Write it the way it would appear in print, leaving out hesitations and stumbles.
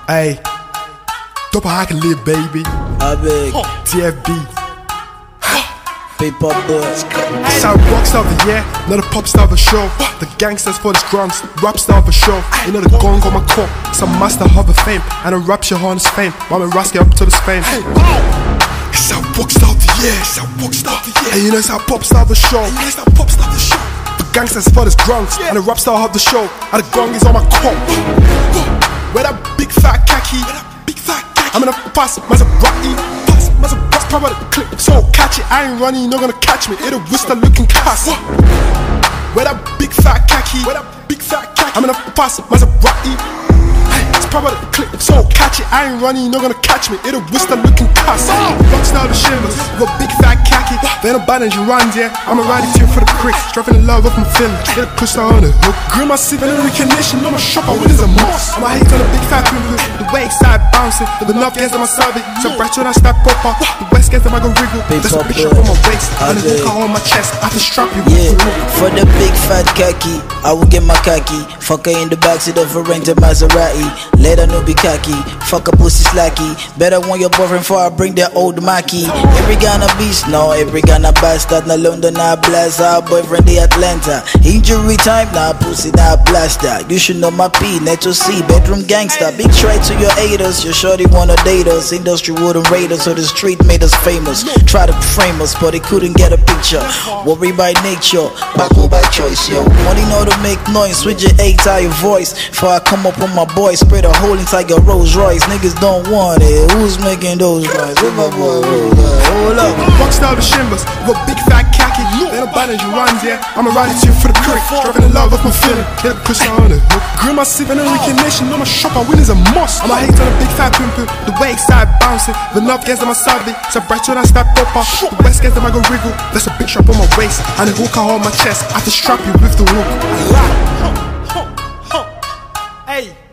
Hey, dope how I can live, baby. I beg, TFB. paper boy. Sound rockstar of the year, not a pop star of a show. The gangsters for the drums, rap star of a show. You know the gong on my core, some master of a fame, and a rapture on his fame. Mama Rasky up to the fame. It's a rockstar of the year, it's a rockstar of the year. And you know it's a pop star of a show. The gangsters for the drums, and a rap star of the show. And the gong is on my core. Where that big fat khaki, I'm in a pass, Maserati. That's probably the clip, so catch it. I ain't running, you're not gonna catch me. It'll wrist a looking cast. Where that big fat khaki, I'm in a pass, Maserati. It's probably the clip, so catch it. I ain't running, you're not gonna catch me. It'll wrist a looking cast. Rockstar the shivers, got big fat khaki. Then a balance you runs, yeah. I'm a riding team for the crick, driving the love of my feelings. Get a push on it. Grim my civil and recognition, I'm a shopper, what is a moss? I'm a hate on a big fat pimple, the way side bouncing. The love gets on my service, so bright when I start proper. The west gets them I go wriggle. There's a picture on my waist, and a hook on my chest. I can strap you with the hook. For the big fat khaki, I will get my khaki. Fuck her in the backseat of a rented Maserati. Let her know be cocky, fuck a pussy slacky. Better want your boyfriend before I bring that old Mackie. Every Ghana beast, no, every Ghana bastard. Na London, na blast, our boyfriend the Atlanta. Injury time, na pussy, na blaster. You should know my P, Neto C, bedroom gangster. Big try to your haters, your shorty wanna date us. Industry wouldn't rate us, so the street made us famous. Try to frame us, but they couldn't get a picture. Worry by nature, backward by choice, yo. Money know to make noise, switch your A-tie your voice. Before I come up on my boy, spread a hole inside your Rolls Royce. Niggas don't want it, who's making those noise? With my boy, hold up. Rockstar the shimbers, got big fat khaki. Then a balance you runs, yeah. I'm a riding team for the crick, driving the love of my feeling. Get a push on it. Grim my civil and recognition, I'm a shopper, win is a must. I'm a hate on a big fat pimple, the way side bouncing. The love gets on my service, so bright when I start proper. The west gets them I go wriggle. There's a big strap on my waist, and a hook on my chest. I have to strap you with the hook. Hey.